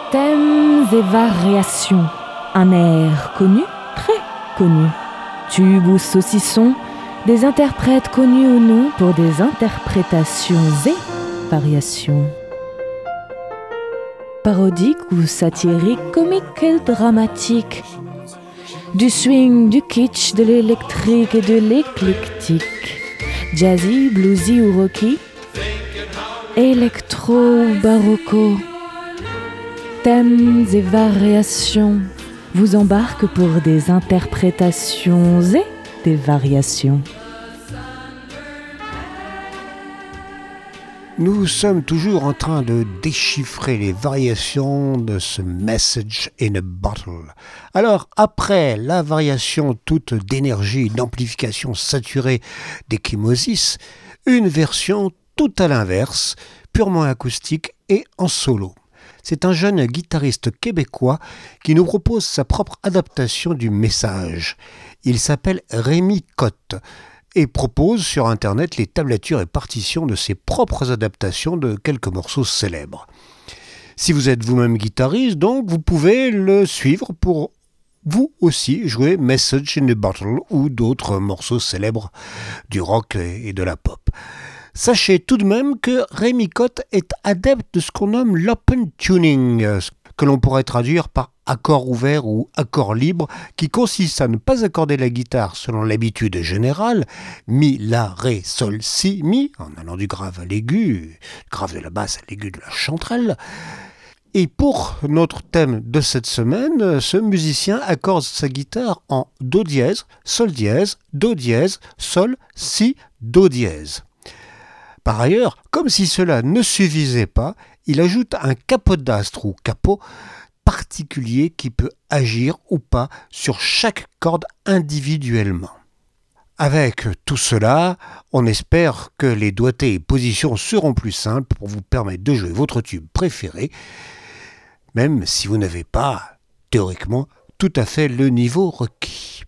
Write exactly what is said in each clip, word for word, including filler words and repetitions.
Thèmes et variations. Un air connu, très connu. Tube ou saucisson, des interprètes connus ou non pour des interprétations et variations. Parodique ou satirique, comique et dramatique. Du swing, du kitsch, de l'électrique et de l'éclectique. Jazzy, bluesy ou rocky. Électro ou barocco. Thèmes et variations vous embarquent pour des interprétations et des variations. Nous sommes toujours en train de déchiffrer les variations de ce Message in a Bottle. Alors, après la variation toute d'énergie, d'amplification saturée d'Ecchymosis, une version tout à l'inverse, purement acoustique et en solo. C'est un jeune guitariste québécois qui nous propose sa propre adaptation du message. Il s'appelle Rémi Cotte et propose sur internet les tablatures et partitions de ses propres adaptations de quelques morceaux célèbres. Si vous êtes vous-même guitariste, donc, vous pouvez le suivre pour vous aussi jouer Message in a Bottle ou d'autres morceaux célèbres du rock et de la pop. Sachez tout de même que Rémi Cotte est adepte de ce qu'on nomme l'open tuning, que l'on pourrait traduire par accord ouvert ou accord libre, qui consiste à ne pas accorder la guitare selon l'habitude générale, mi, la, ré, sol, si, mi, en allant du grave à l'aigu, grave de la basse à l'aigu de la chanterelle. Et pour notre thème de cette semaine, ce musicien accorde sa guitare en do dièse, sol dièse, do dièse, sol, si, do dièse. Par ailleurs, comme si cela ne suffisait pas, il ajoute un capodastre ou capot particulier qui peut agir ou pas sur chaque corde individuellement. Avec tout cela, on espère que les doigtés et positions seront plus simples pour vous permettre de jouer votre tube préféré, même si vous n'avez pas, théoriquement, tout à fait le niveau requis.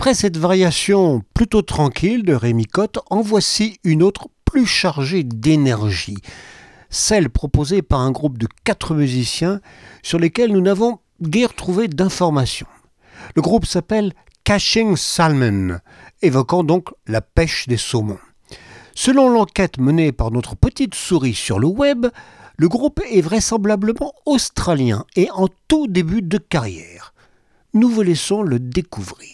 Après cette variation plutôt tranquille de Rémi Cotte, en voici une autre plus chargée d'énergie, celle proposée par un groupe de quatre musiciens sur lesquels nous n'avons guère trouvé d'informations. Le groupe s'appelle Catching Salmon, évoquant donc la pêche des saumons. Selon l'enquête menée par notre petite souris sur le web, le groupe est vraisemblablement australien et en tout début de carrière. Nous vous laissons le découvrir.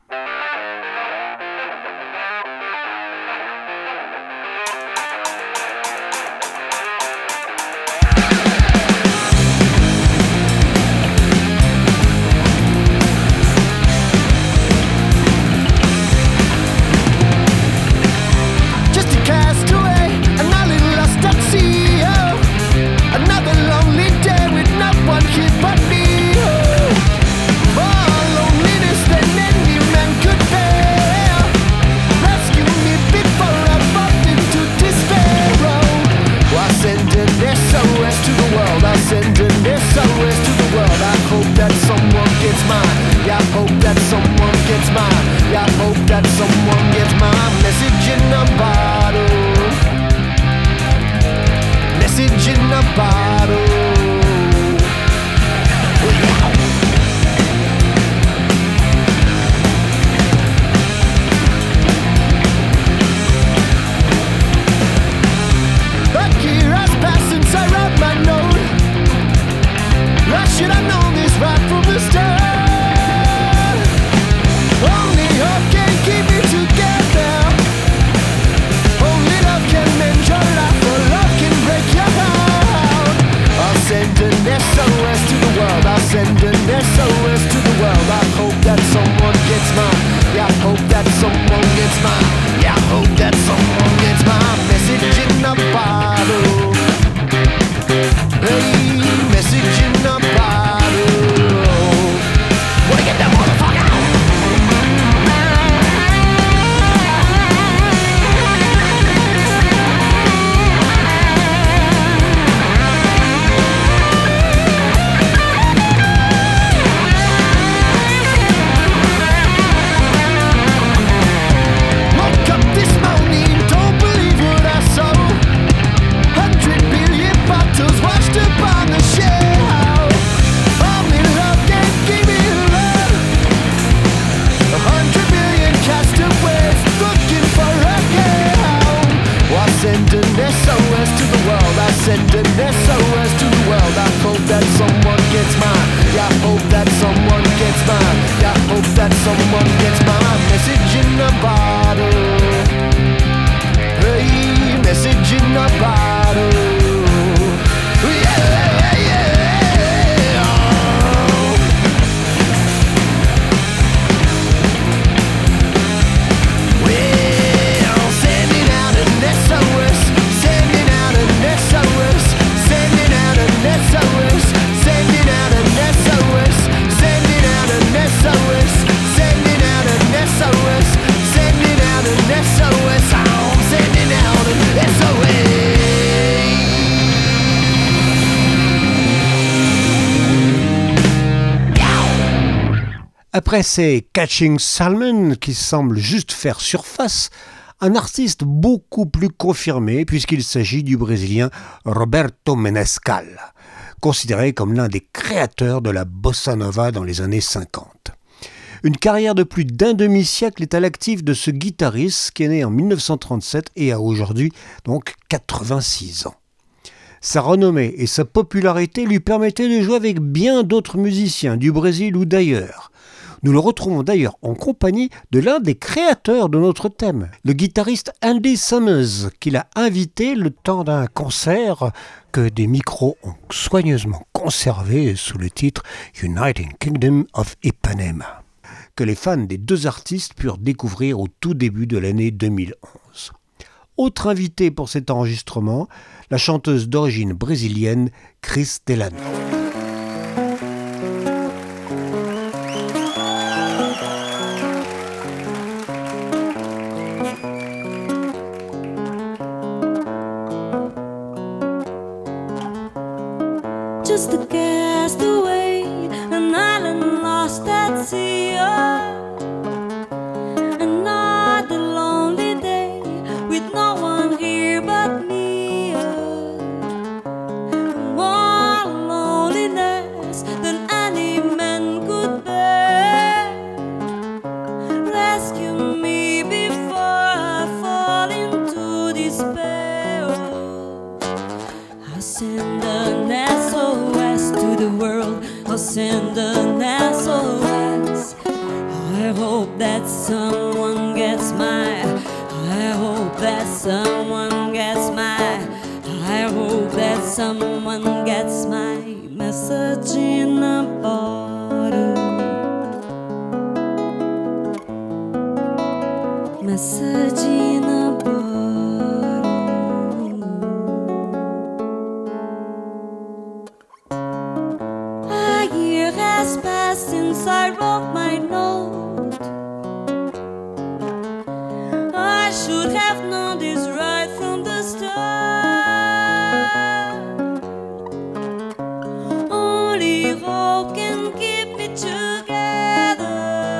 Après ces Catching Salmon qui semblent juste faire surface, un artiste beaucoup plus confirmé puisqu'il s'agit du Brésilien Roberto Menescal, considéré comme l'un des créateurs de la bossa nova dans les années cinquante. Une carrière de plus d'un demi-siècle est à l'actif de ce guitariste qui est né en mille neuf cent trente-sept et a aujourd'hui donc quatre-vingt-six ans. Sa renommée et sa popularité lui permettaient de jouer avec bien d'autres musiciens du Brésil ou d'ailleurs. Nous le retrouvons d'ailleurs en compagnie de l'un des créateurs de notre thème, le guitariste Andy Summers, qu'il a invité le temps d'un concert que des micros ont soigneusement conservé sous le titre United Kingdom of Ipanema, que les fans des deux artistes purent découvrir au tout début de l'année deux mille onze. Autre invitée pour cet enregistrement, la chanteuse d'origine brésilienne Cris Delano. Just a castaway, an island lost at sea. Oh, someone gets my, I hope that someone gets my, I hope that someone gets my message in a bottle. Message in a bottle. A year has passed since I wrote my note. I should have known this right from the start. Only hope can keep it together.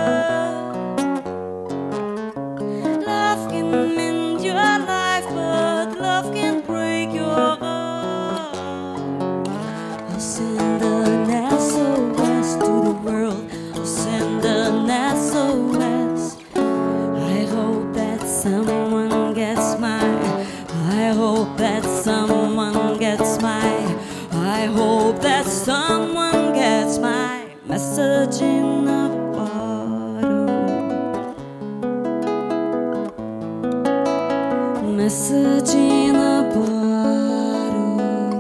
Love can mend your life, but love can break your heart. I'll send an S O S to the world. I'll send an S O S. I hope that someone gets my, I hope that someone gets my, I hope that someone gets my message in a bottle. Message in a bottle.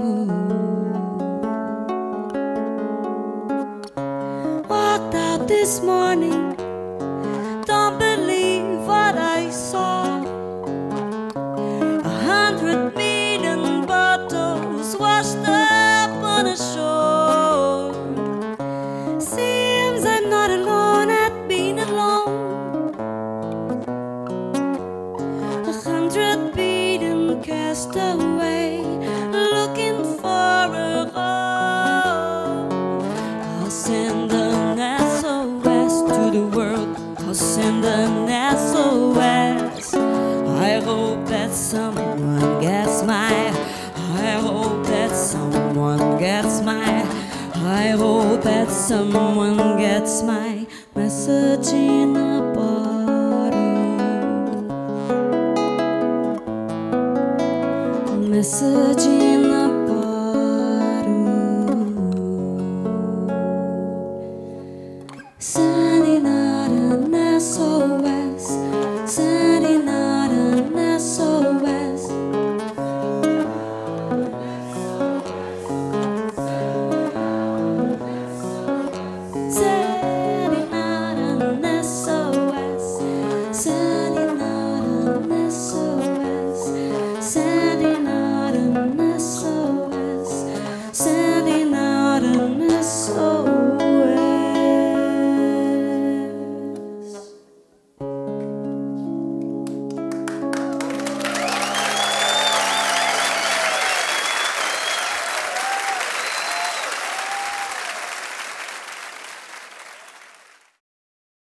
Walked out this morning, don't believe what I saw. A hundred million bottles washed up on a shore. Seems I'm not alone at being alone. A hundred billion cast away, looking for a home. I'll send an S O S to the world. I'll send an S O S. I hope that someone gets my, I hope that someone gets my, I hope that someone gets my message in a bottle. Message in